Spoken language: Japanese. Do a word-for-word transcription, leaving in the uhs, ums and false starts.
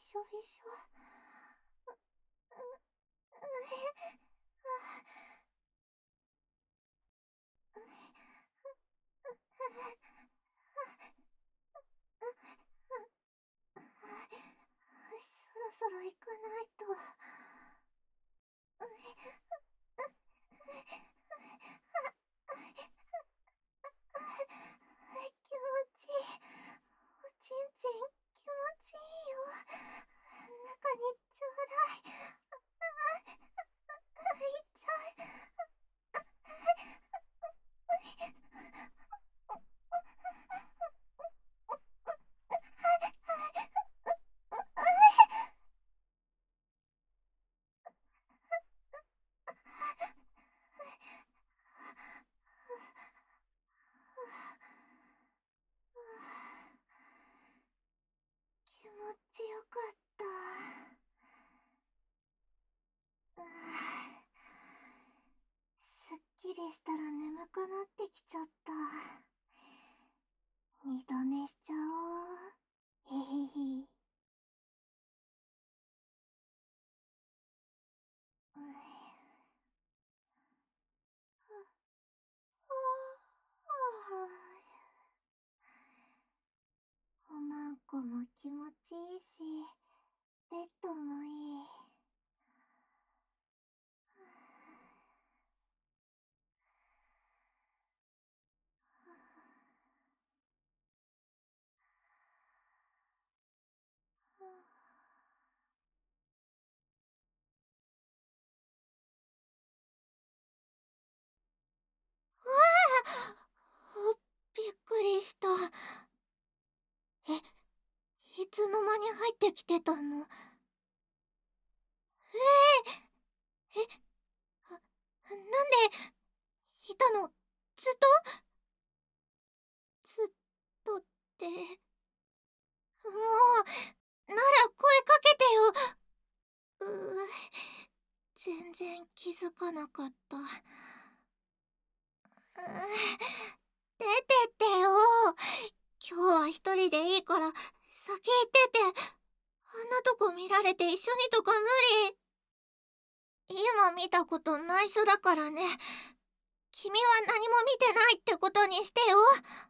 しょびしょ。そろそろ行かないと。気持ちいい。おちんちん気持ちいいよ。中にちょうだい。痛い。気持ちよかった。すっきりしたら眠くなってきちゃった。二度寝しちゃおう。へへへ。うん。おまんこも気持ちいいし、ベッドもいい。わあ、びっくりした。え、いつの間に入ってきてたの？えええ、あ、なんでいたの？ずっと？ずっとって。もう、なら声かけてよ。うう、全然気づかなかった。う出てってよ。今日は一人でいいから先行ってて。あんなとこ見られて一緒にとか無理。今見たこと内緒だからね。君は何も見てないってことにしてよ。